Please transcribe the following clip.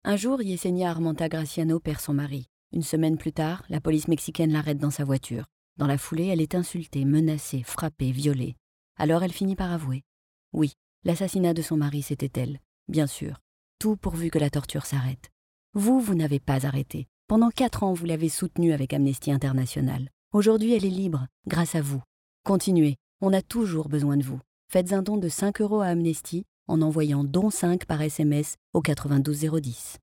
Un jour, Yesenia Armenta Graciano perd son mari. Une semaine plus tard, la police mexicaine l'arrête dans sa voiture. Dans la foulée, elle est insultée, menacée, frappée, violée. Alors elle finit par avouer. Oui, l'assassinat de son mari, c'était elle. Bien sûr. Tout pourvu que la torture s'arrête. Vous n'avez pas arrêté. Pendant 4 ans, vous l'avez soutenue avec Amnesty International. Aujourd'hui, elle est libre, grâce à vous. Continuez, on a toujours besoin de vous. Faites un don de 5 € à Amnesty en envoyant don 5 par SMS au 92 010.